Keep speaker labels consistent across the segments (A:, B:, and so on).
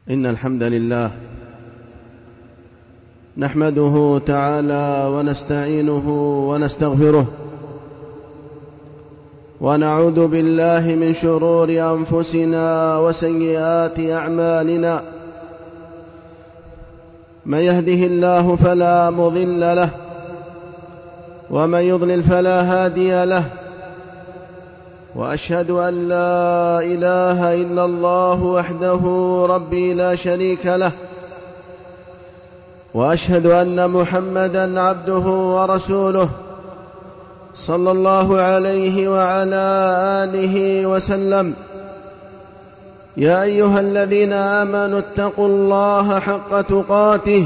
A: إن الحمد لله نحمده تعالى ونستعينه ونستغفره ونعوذ بالله من شرور أنفسنا وسيئات أعمالنا. من يهده الله فلا مضل له ومن يضلل فلا هادي له، وأشهد أن لا إله إلا الله وحده ربي لا شريك له، وأشهد أن محمدًا عبده ورسوله صلى الله عليه وعلى آله وسلم. يا أيها الذين آمنوا اتقوا الله حق تقاته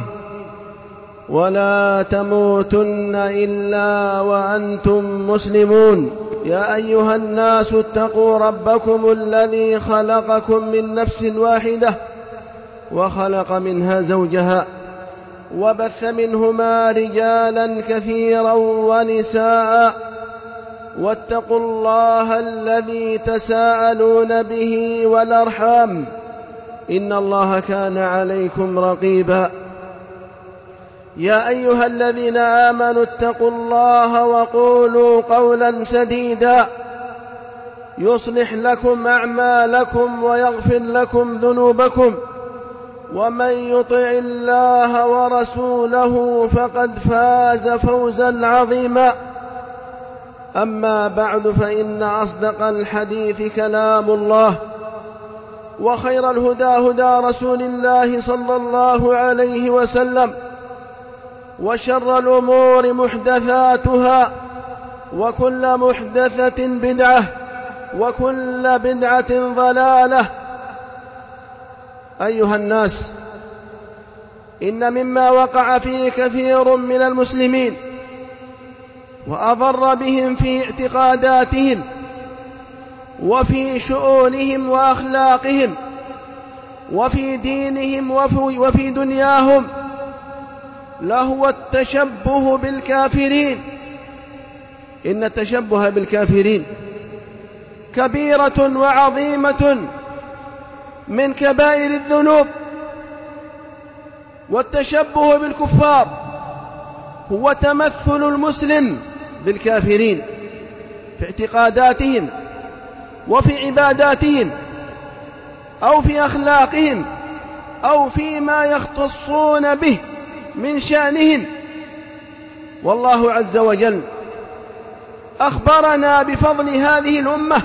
A: ولا تموتن إلا وأنتم مسلمون. يا أيها الناس اتقوا ربكم الذي خلقكم من نفس واحدة وخلق منها زوجها وبث منهما رجالا كثيرا ونساء، واتقوا الله الذي تساءلون به والأرحام إن الله كان عليكم رقيبا. يا أيها الذين آمنوا اتقوا الله وقولوا قولا سديدا يصلح لكم أعمالكم ويغفر لكم ذنوبكم، ومن يطع الله ورسوله فقد فاز فوزا عظيما. أما بعد، فإن أصدق الحديث كلام الله، وخير الهدى هدى رسول الله صلى الله عليه وسلم، وشر الأمور محدثاتها، وكل محدثة بدعة، وكل بدعة ضلالة. أيها الناس، إن مما وقع فيه كثير من المسلمين وأضر بهم في اعتقاداتهم وفي شؤونهم وأخلاقهم وفي دينهم وفي دنياهم لهو التشبه بالكافرين. إن التشبه بالكافرين كبيرة وعظيمة من كبائر الذنوب، والتشبه بالكفار هو تمثل المسلم بالكافرين في اعتقاداتهم وفي عباداتهم أو في أخلاقهم أو فيما يختصون به من شأنهم. والله عز وجل أخبرنا بفضل هذه الأمة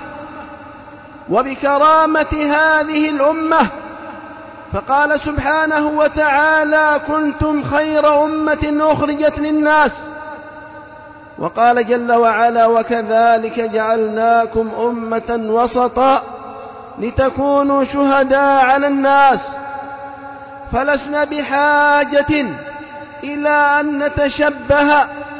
A: وبكرامة هذه الأمة، فقال سبحانه وتعالى: كنتم خير أمة أخرجت للناس. وقال جل وعلا: وكذلك جعلناكم أمة وسطا لتكونوا شهداء على الناس. فلسنا بحاجة إلى أن نتشبه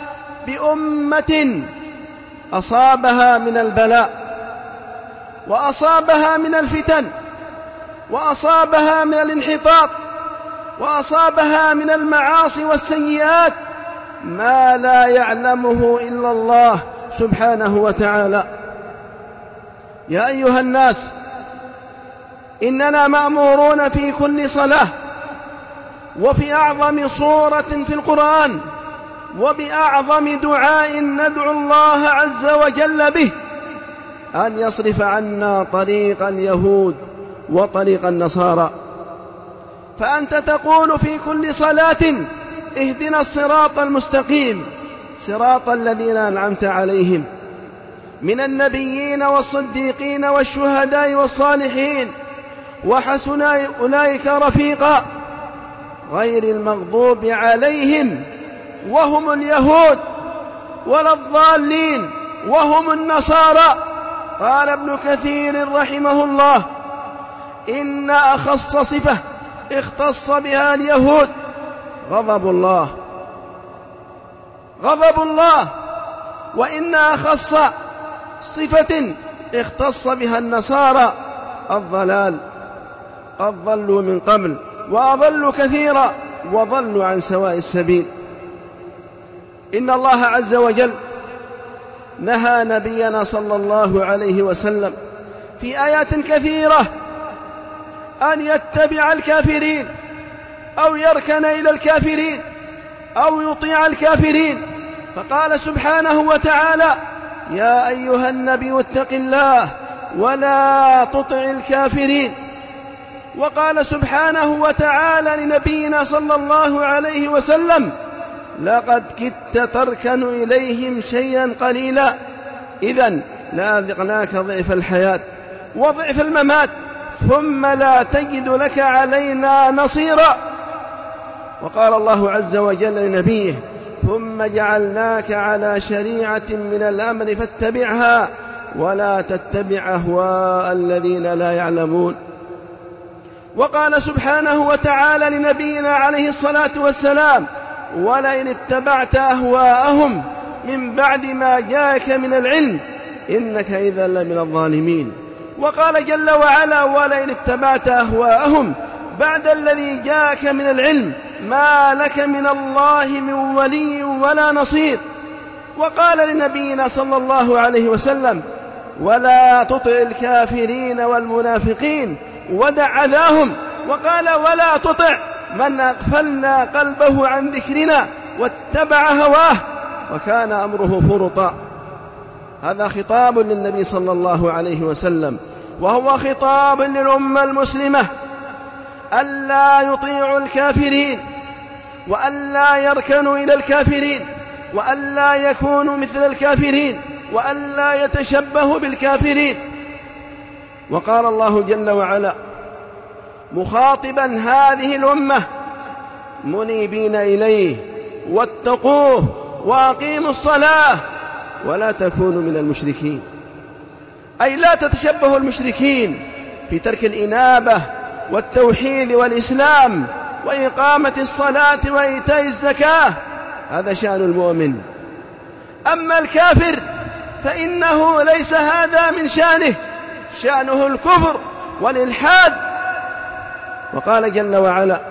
A: بأمة أصابها من البلاء وأصابها من الفتن وأصابها من الانحطاط وأصابها من المعاصي والسيئات ما لا يعلمه إلا الله سبحانه وتعالى. يا أيها الناس، إننا مأمورون في كل صلاة وفي أعظم سورة في القرآن وبأعظم دعاء ندعو الله عز وجل به أن يصرف عنا طريق اليهود وطريق النصارى. فأنت تقول في كل صلاة: اهدنا الصراط المستقيم صراط الذين أنعمت عليهم من النبيين والصديقين والشهداء والصالحين وحسن أولئك رفيقا، غير المغضوب عليهم وهم اليهود ولا الضالين وهم النصارى. قال ابن كثير رحمه الله: إن أخص صفة اختص بها اليهود غضب الله، وإن أخص صفة اختص بها النصارى الضلال، قد ضلوا من قبل وأضلوا كثيرا وضلوا عن سواء السبيل. إن الله عز وجل نهى نبينا صلى الله عليه وسلم في آيات كثيرة أن يتبع الكافرين أو يركن إلى الكافرين أو يطيع الكافرين. فقال سبحانه وتعالى: يا أيها النبي اتق الله ولا تطع الكافرين. وقال سبحانه وتعالى لنبينا صلى الله عليه وسلم: لقد كدت تركن إليهم شيئا قليلا إذن لأذقناك ضعف الحياة وضعف الممات ثم لا تجد لك علينا نصيرا. وقال الله عز وجل لنبيه: ثم جعلناك على شريعة من الأمر فاتبعها ولا تتبع أهواء الذين لا يعلمون. وقال سبحانه وتعالى لنبينا عليه الصلاة والسلام: ولئن اتبعت أهواءهم من بعد ما جاءك من العلم إنك إذا لمن الظالمين. وقال جل وعلا: ولئن اتبعت أهواءهم بعد الذي جاءك من العلم ما لك من الله من ولي ولا نصير. وقال لنبينا صلى الله عليه وسلم: ولا تطع الكافرين والمنافقين ودع أذاهم. وقال: ولا تطع من أغفلنا قلبه عن ذكرنا واتبع هواه وكان أمره فرطا. هذا خطاب للنبي صلى الله عليه وسلم، وهو خطاب للأمة المسلمة ألا يطيعوا الكافرين وألا يركنوا إلى الكافرين وألا يكونوا مثل الكافرين وألا يتشبهوا بالكافرين. وقال الله جل وعلا مخاطبا هذه الأمة: منيبين إليه واتقوه وأقيموا الصلاة ولا تكونوا من المشركين. أي لا تتشبهوا المشركين في ترك الإنابة والتوحيد والإسلام وإقامة الصلاة وإيتاء الزكاة، هذا شأن المؤمن. أما الكافر فإنه ليس هذا من شأنه، شأنه الكفر والإلحاد. وقال جل وعلا: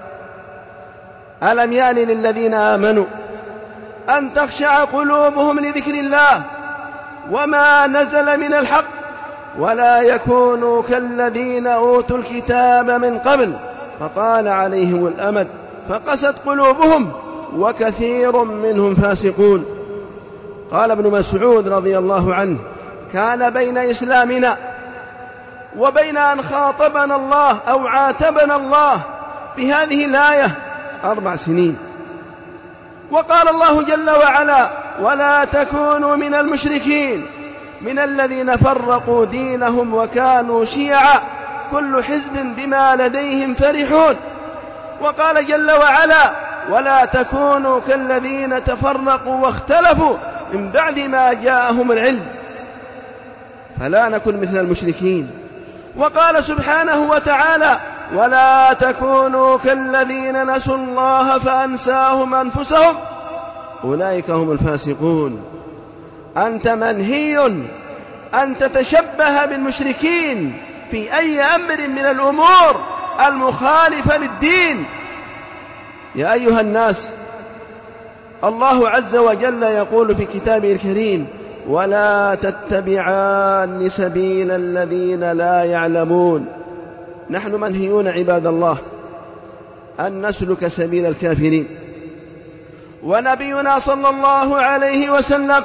A: ألم يأن للذين آمنوا أن تخشع قلوبهم لذكر الله وما نزل من الحق ولا يكونوا كالذين أوتوا الكتاب من قبل فطال عليهم الأمد فقست قلوبهم وكثير منهم فاسقون. قال ابن مسعود رضي الله عنه: كان بين إسلامنا وبين أن خاطبنا الله أو عاتبنا الله بهذه الآية 4 سنين. وقال الله جل وعلا: ولا تكونوا من المشركين من الذين فرقوا دينهم وكانوا شيعا كل حزب بما لديهم فرحون. وقال جل وعلا: ولا تكونوا كالذين تفرقوا واختلفوا من بعد ما جاءهم العلم، فلا نكن مثل المشركين. وقال سبحانه وتعالى: ولا تكونوا كالذين نسوا الله فأنساهم أنفسهم أولئك هم الفاسقون. أنت منهي أن تتشبه بالمشركين في أي أمر من الأمور المخالفة للدين. يا أيها الناس، الله عز وجل يقول في كتابه الكريم: ولا تتبعان سبيل الذين لا يعلمون. نحن منهيون عباد الله أن نسلك سبيل الكافرين. ونبينا صلى الله عليه وسلم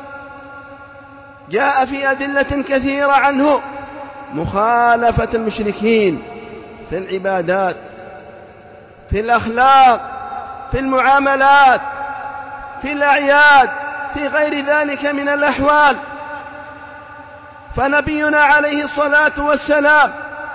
A: جاء في أدلة كثيرة عنه مخالفة المشركين في العبادات، في الأخلاق، في المعاملات، في الأعياد، في غير ذلك من الأحوال. فنبينا عليه الصلاة والسلام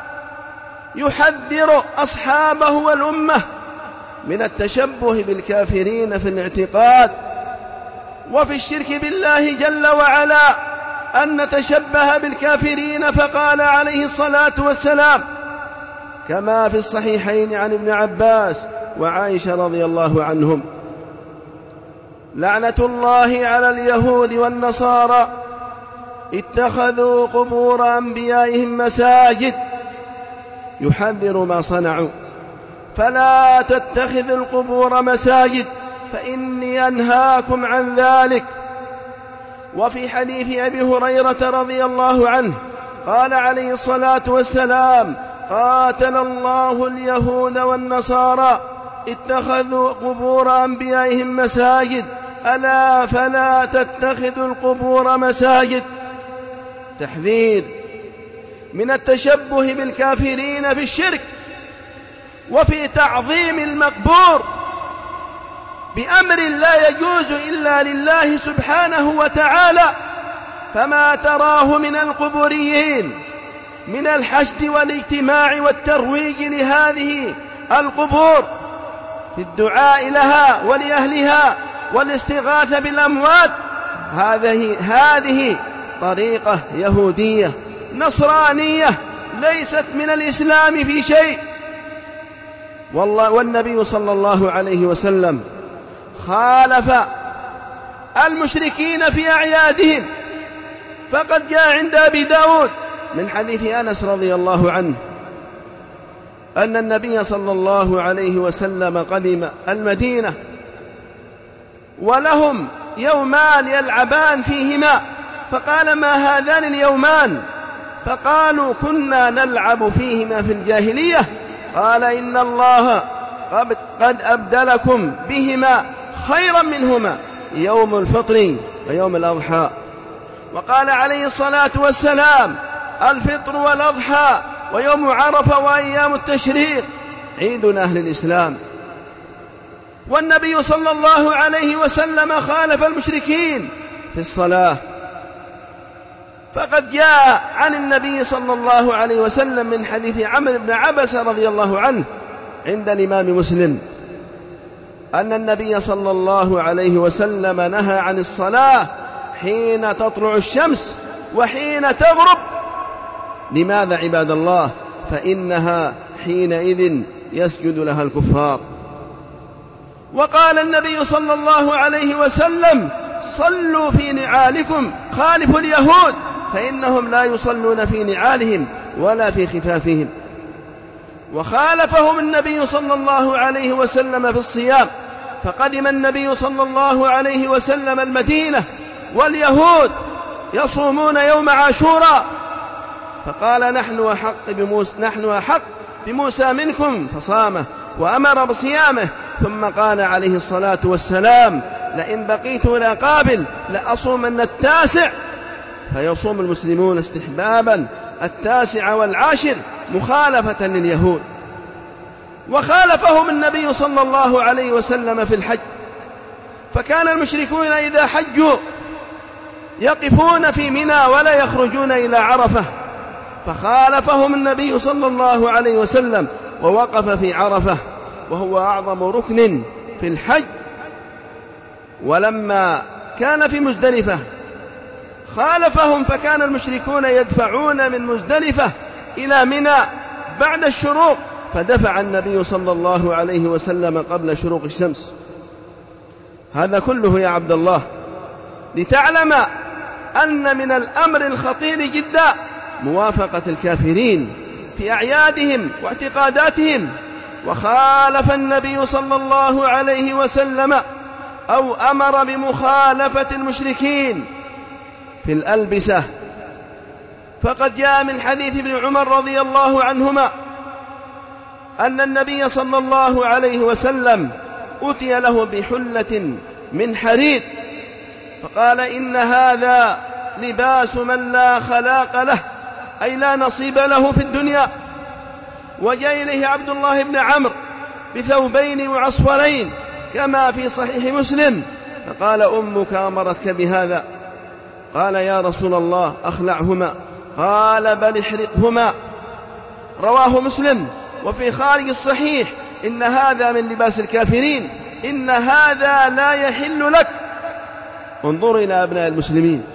A: يحذر أصحابه والأمة من التشبه بالكافرين في الاعتقاد وفي الشرك بالله جل وعلا، أن نتشبه بالكافرين. فقال عليه الصلاة والسلام كما في الصحيحين عن ابن عباس وعائشة رضي الله عنهم: لعنة الله على اليهود والنصارى اتخذوا قبور أنبيائهم مساجد. يحذر ما صنعوا: فلا تتخذ القبور مساجد فإني أنهاكم عن ذلك. وفي حديث أبي هريرة رضي الله عنه قال عليه الصلاة والسلام: قاتل الله اليهود والنصارى اتخذوا قبور أنبيائهم مساجد ألا فلا تتخذوا القبور مساجد. تحذير من التشبه بالكافرين في الشرك وفي تعظيم المقبور بأمر لا يجوز إلا لله سبحانه وتعالى. فما تراه من القبوريين من الحشد والاجتماع والترويج لهذه القبور في الدعاء لها ولأهلها والاستغاثة بالأموات، هذه طريقة يهودية نصرانية ليست من الإسلام في شيء. والنبي صلى الله عليه وسلم خالف المشركين في أعيادهم، فقد جاء عند أبي داود من حديث أنس رضي الله عنه أن النبي صلى الله عليه وسلم قدم المدينة ولهم يومان يلعبان فيهما، فقال ما هذان اليومان؟ فقالوا كنا نلعب فيهما في الجاهلية. قال إن الله قد أبدلكم بهما خيرا منهما يوم الفطر ويوم الأضحى. وقال عليه الصلاة والسلام الفطر والأضحى ويوم عرفة وأيام التشريق عيد أهل الإسلام. والنبي صلى الله عليه وسلم خالف المشركين في الصلاة، فقد جاء عن النبي صلى الله عليه وسلم من حديث عمرو بن عبسة رضي الله عنه عند الإمام مسلم أن النبي صلى الله عليه وسلم نهى عن الصلاة حين تطلع الشمس وحين تغرب. لماذا عباد الله؟ فإنها حينئذ يسجد لها الكفار. وقال النبي صلى الله عليه وسلم صلوا في نعالكم خالفوا اليهود فإنهم لا يصلون في نعالهم ولا في خفافهم. وخالفهم النبي صلى الله عليه وسلم في الصيام، فقدم النبي صلى الله عليه وسلم المدينة واليهود يصومون يوم عاشوراء، فقال نحن أحق بموسى منكم فصامه وأمر بصيامه، ثم قال عليه الصلاة والسلام لئن بقيت إلى قابل لأصومن التاسع، فيصوم المسلمون استحبابا التاسع والعاشر مخالفة لليهود. وخالفهم النبي صلى الله عليه وسلم في الحج، فكان المشركون إذا حجوا يقفون في منى ولا يخرجون إلى عرفة، فخالفهم النبي صلى الله عليه وسلم ووقف في عرفة وهو أعظم ركن في الحج. ولما كان في مزدلفة خالفهم، فكان المشركون يدفعون من مزدلفة إلى منى بعد الشروق، فدفع النبي صلى الله عليه وسلم قبل شروق الشمس. هذا كله يا عبد الله لتعلم أن من الأمر الخطير جدا موافقة الكافرين في أعيادهم واعتقاداتهم. وخالف النبي صلى الله عليه وسلم أو أمر بمخالفة المشركين في الألبسة، فقد جاء من حديث ابن عمر رضي الله عنهما أن النبي صلى الله عليه وسلم أتي له بحلة من حرير، فقال إن هذا لباس من لا خلاق له، أي لا نصيب له في الدنيا. وجاء إليه عبد الله بن عمرو بثوبين معصفرين كما في صحيح مسلم، فقال أمك أمرتك بهذا؟ قال يا رسول الله أخلعهما، قال بل احرقهما. رواه مسلم. وفي خارج الصحيح إن هذا من لباس الكافرين، إن هذا لا يحل لك. انظر إلى أبناء المسلمين،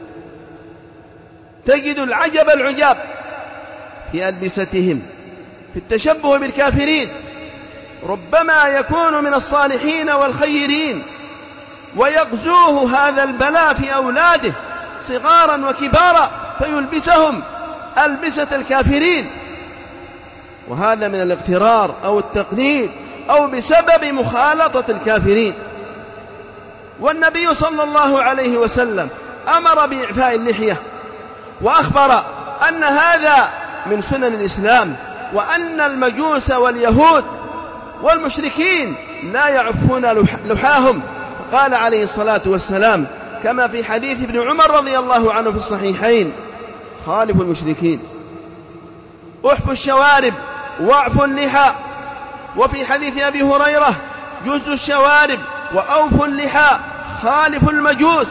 A: تجد العجب العجاب في ألبستهم في التشبه بالكافرين. ربما يكون من الصالحين والخيرين ويغزوه هذا البلاء في أولاده صغارا وكبارا فيلبسهم ألبسة الكافرين، وهذا من الاغترار أو التقليد أو بسبب مخالطة الكافرين. والنبي صلى الله عليه وسلم أمر بإعفاء اللحية، وأخبر أن هذا من سنن الإسلام وأن المجوس واليهود والمشركين لا يعفون لحاهم. قال عليه الصلاة والسلام كما في حديث ابن عمر رضي الله عنه في الصحيحين: خالف المشركين، احفوا الشوارب واعفوا اللحى. وفي حديث أبي هريرة: جزوا الشوارب وأوفوا اللحى، خالفوا المجوس.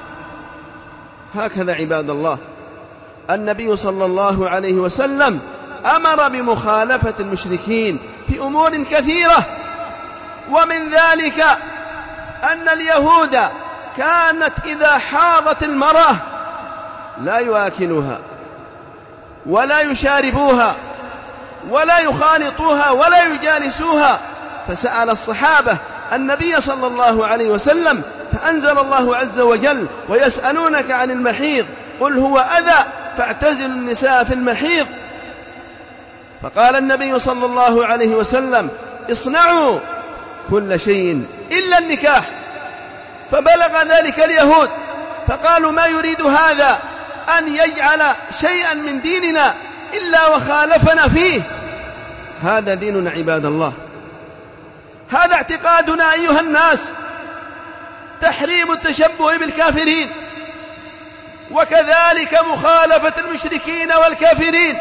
A: هكذا عباد الله النبي صلى الله عليه وسلم أمر بمخالفة المشركين في أمور كثيرة، ومن ذلك أن اليهود كانت إذا حاضت المرأة لا يؤكلوها ولا يشاربوها ولا يخالطوها ولا يجالسوها، فسأل الصحابة النبي صلى الله عليه وسلم فأنزل الله عز وجل: ويسألونك عن المحيض قل هو أذى فاعتزلوا النساء في المحيض. فقال النبي صلى الله عليه وسلم: اصنعوا كل شيء إلا النكاح. فبلغ ذلك اليهود فقالوا: ما يريد هذا أن يجعل شيئا من ديننا إلا وخالفنا فيه. هذا ديننا عباد الله، هذا اعتقادنا أيها الناس، تحريم التشبه بالكافرين، وكذلك مخالفة المشركين والكافرين،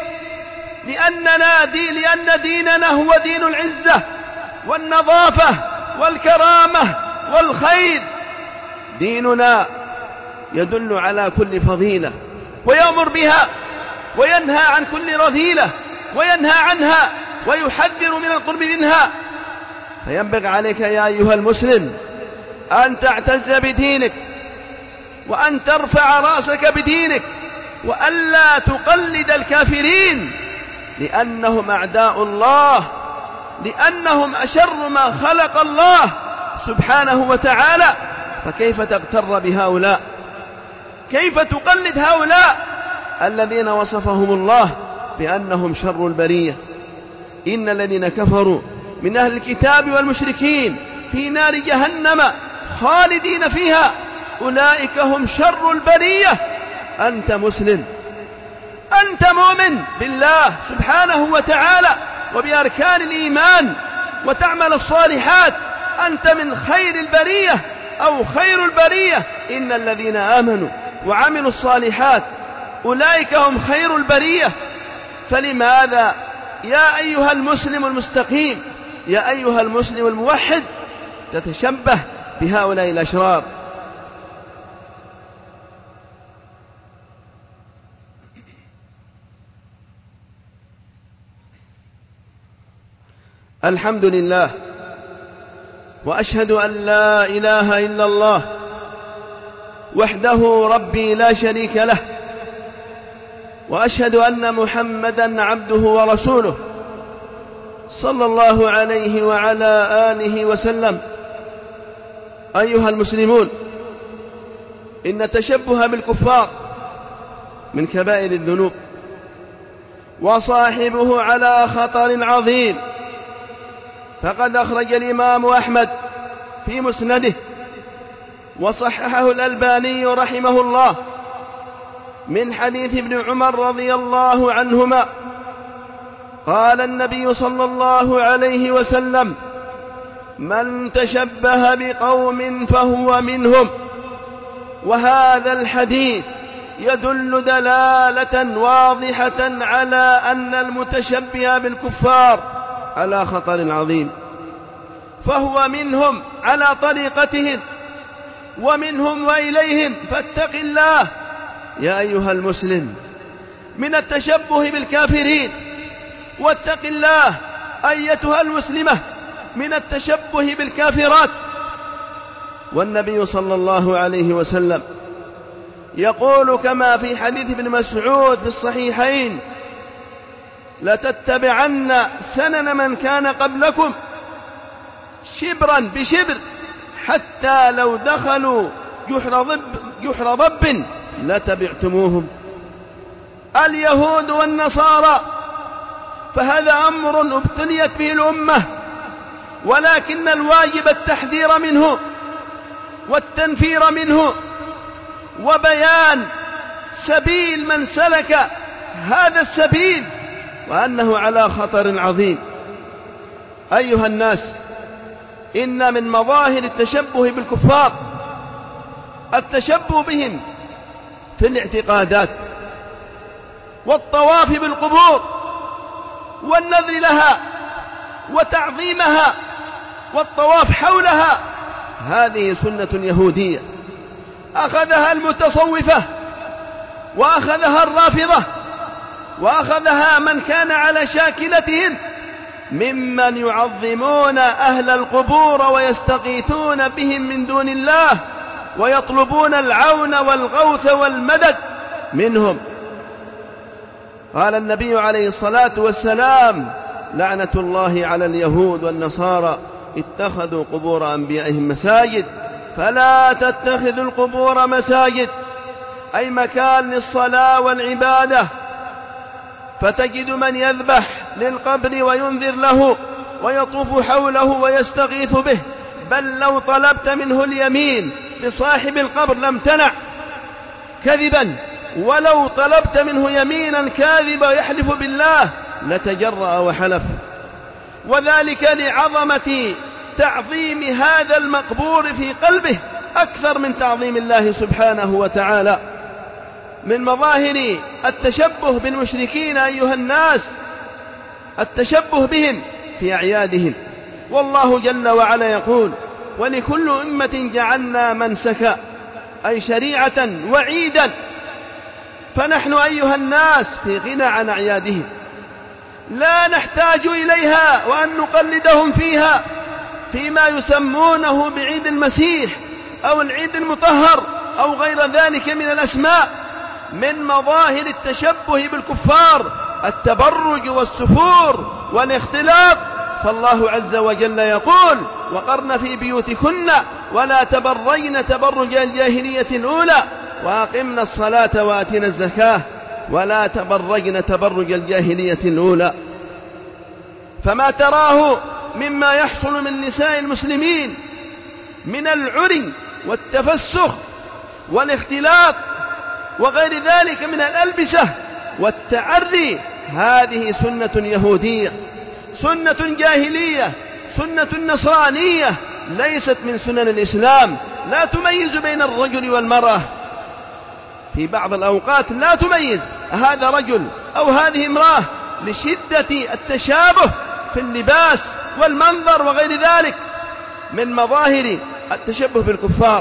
A: لأن ديننا هو دين العزة والنظافة والكرامة والخير. ديننا يدل على كل فضيلة ويأمر بها وينهى عن كل رذيلة وينهى عنها ويحذر من القرب منها. فينبغي عليك يا أيها المسلم أن تعتز بدينك، وأن ترفع رأسك بدينك، وألا تقلد الكافرين، لأنهم أعداء الله، لأنهم أشر ما خلق الله سبحانه وتعالى. فكيف تغتر بهؤلاء؟ كيف تقلد هؤلاء الذين وصفهم الله بأنهم شر البرية؟ إن الذين كفروا من أهل الكتاب والمشركين في نار جهنم خالدين فيها، أولئك هم شر البرية. أنت مسلم، أنت مؤمن بالله سبحانه وتعالى وبأركان الإيمان وتعمل الصالحات، أنت من خير البرية أو خير البرية. إن الذين آمنوا وعملوا الصالحات أولئك هم خير البرية. فلماذا يا أيها المسلم المستقيم، يا أيها المسلم الموحد، تتشبه بهؤلاء الأشرار؟ الحمد لله، وأشهد أن لا إله إلا الله وحده ربي لا شريك له، وأشهد أن محمدًا عبده ورسوله صلى الله عليه وعلى آله وسلم. أيها المسلمون، إن التشبه بالكفار من كبائر الذنوب، وصاحبه على خطر عظيم. فقد أخرج الإمام أحمد في مسنده وصححه الألباني رحمه الله من حديث ابن عمر رضي الله عنهما قال النبي صلى الله عليه وسلم: من تشبه بقوم فهو منهم. وهذا الحديث يدل دلالة واضحة على أن المتشبه بالكفار على خطر عظيم، فهو منهم على طريقتهم ومنهم وإليهم. فاتق الله يا أيها المسلم من التشبه بالكافرين، واتق الله أيتها المسلمة من التشبه بالكافرات. والنبي صلى الله عليه وسلم يقول كما في حديث ابن مسعود في الصحيحين: لتتبعن سنن من كان قبلكم شبرا بشبر حتى لو دخلوا جحر ضب لتبعتموهم. اليهود والنصارى، فهذا أمر ابتليت به الأمة، ولكن الواجب التحذير منه والتنفير منه، وبيان سبيل من سلك هذا السبيل وأنه على خطر عظيم. أيها الناس، إن من مظاهر التشبه بالكفار التشبه بهم في الاعتقادات والطواف بالقبور والنذر لها وتعظيمها والطواف حولها. هذه سنة يهودية أخذها المتصوفة وأخذها الرافضة وأخذها من كان على شاكلتهم ممن يعظمون أهل القبور ويستغيثون بهم من دون الله ويطلبون العون والغوث والمدد منهم. قال النبي عليه الصلاة والسلام: لعنة الله على اليهود والنصارى اتخذوا قبور أنبيائهم مساجد فلا تتخذوا القبور مساجد، أي مكان للصلاة والعبادة. فتجد من يذبح للقبر وينذر له ويطوف حوله ويستغيث به، بل لو طلبت منه اليمين بصاحب القبر لم تنع كذبا، ولو طلبت منه يمينا كاذبا يحلف بالله لتجرأ وحلف، وذلك لعظمة تعظيم هذا المقبور في قلبه أكثر من تعظيم الله سبحانه وتعالى. من مظاهر التشبه بالمشركين أيها الناس التشبه بهم في أعيادهم، والله جل وعلا يقول: ولكل أمة جعلنا منسكا، أي شريعة وعيدا. فنحن أيها الناس في غنى عن أعيادهم، لا نحتاج إليها وأن نقلدهم فيها فيما يسمونه بعيد المسيح أو العيد المطهر أو غير ذلك من الأسماء. من مظاهر التشبه بالكفار التبرج والسفور والاختلاط، فالله عز وجل يقول: وقرن في بيوتكن ولا تبرجن تبرج الجاهلية الأولى وأقمنا الصلاة وآتنا الزكاة ولا تبرجن تبرج الجاهلية الأولى. فما تراه مما يحصل من نساء المسلمين من العري والتفسخ والاختلاط وغير ذلك من الألبسة والتعري، هذه سنة يهودية، سنة جاهلية، سنة نصرانية، ليست من سنن الإسلام. لا تميز بين الرجل والمرأة، في بعض الأوقات لا تميز هذا رجل أو هذه امرأة لشدة التشابه في اللباس والمنظر وغير ذلك. من مظاهر التشبه بالكفار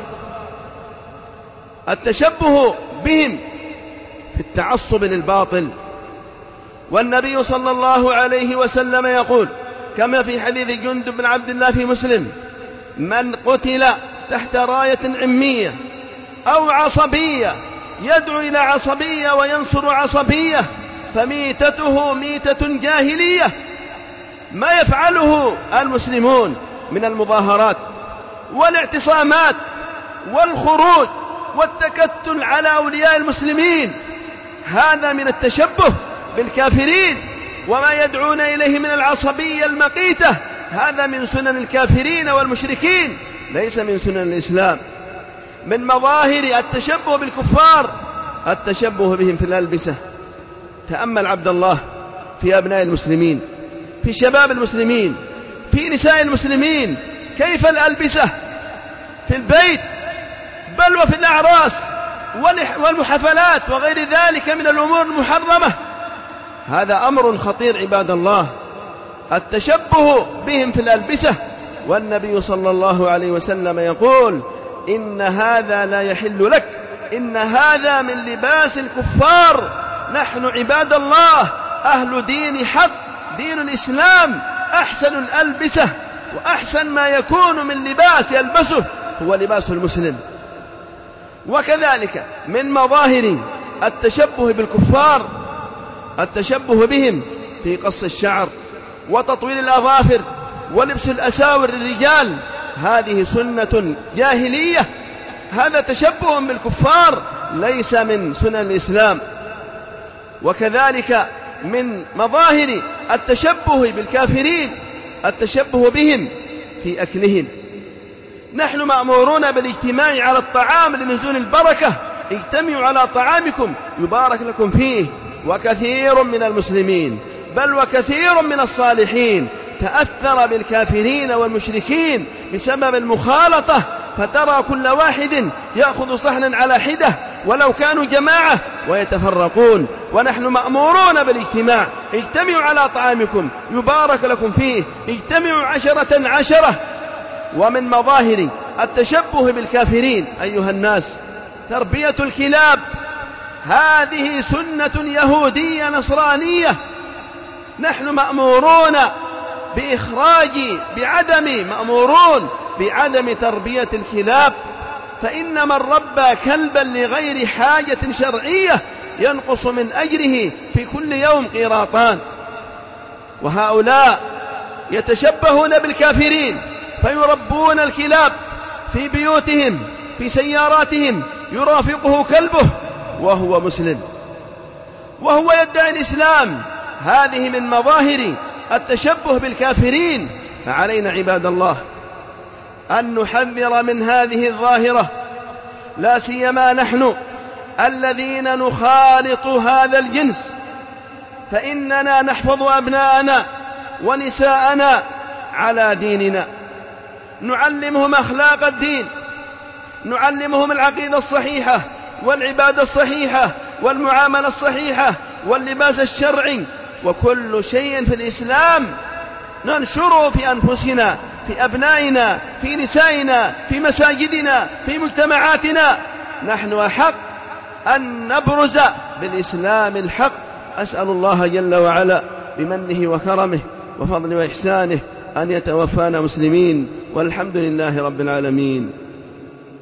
A: التشبه بهم في التعصب للباطل. والنبي صلى الله عليه وسلم يقول كما في حديث جندب بن عبد الله في مسلم: من قتل تحت راية عمية أو عصبية يدعو إلى عصبية وينصر عصبية فميتته ميتة جاهلية. ما يفعله المسلمون من المظاهرات والاعتصامات والخروج والتكتل على أولياء المسلمين، هذا من التشبه بالكافرين. وما يدعون إليه من العصبية المقيتة هذا من سنن الكافرين والمشركين، ليس من سنن الإسلام. من مظاهر التشبه بالكفار التشبه بهم في الألبسة. تأمل عبد الله في أبناء المسلمين، في شباب المسلمين، في نساء المسلمين، كيف الألبسة في البيت بل وفي الأعراس والحفلات وغير ذلك من الأمور المحرمة. هذا أمر خطير عباد الله، التشبه بهم في الألبسة. والنبي صلى الله عليه وسلم يقول: إن هذا لا يحل لك، إن هذا من لباس الكفار. نحن عباد الله أهل دين حق، دين الإسلام أحسن الألبسة وأحسن ما يكون من لباس يلبسه هو لباس المسلم. وكذلك من مظاهر التشبه بالكفار التشبه بهم في قص الشعر وتطويل الأظافر ولبس الأساور للرجال، هذه سنة جاهلية، هذا تشبه بالكفار ليس من سنن الإسلام. وكذلك من مظاهر التشبه بالكافرين التشبه بهم في أكلهم. نحن مأمورون بالاجتماع على الطعام لنزول البركة: اجتمعوا على طعامكم يبارك لكم فيه. وكثير من المسلمين بل وكثير من الصالحين تأثر بالكافرين والمشركين بسبب المخالطة، فترى كل واحد يأخذ صحنا على حدة ولو كانوا جماعة ويتفرقون. ونحن مأمورون بالاجتماع، اجتمعوا على طعامكم يبارك لكم فيه، اجتمعوا 10 ومن مظاهر التشبه بالكافرين أيها الناس تربية الكلاب. هذه سنة يهودية نصرانية، نحن مأمورون بعدم تربية الكلاب، فإن من ربى كلبا لغير حاجة شرعية ينقص من أجره في كل يوم قيراطان. وهؤلاء يتشبهون بالكافرين فيربون الكلاب في بيوتهم، في سياراتهم، يرافقه كلبه وهو مسلم وهو يدعي الإسلام. هذه من مظاهر التشبه بالكافرين. فعلينا عباد الله أن نحذر من هذه الظاهرة، لا سيما نحن الذين نخالط هذا الجنس، فإننا نحفظ أبناءنا ونساءنا على ديننا، نعلمهم أخلاق الدين، نعلمهم العقيدة الصحيحة والعبادة الصحيحة والمعاملة الصحيحة واللباس الشرعي، وكل شيء في الإسلام ننشره في أنفسنا، في أبنائنا، في نسائنا، في مساجدنا، في مجتمعاتنا. نحن أحق أن نبرز بالإسلام الحق. أسأل الله جل وعلا بمنه وكرمه وفضله وإحسانه أن يتوفانا مسلمين، والحمد لله رب العالمين.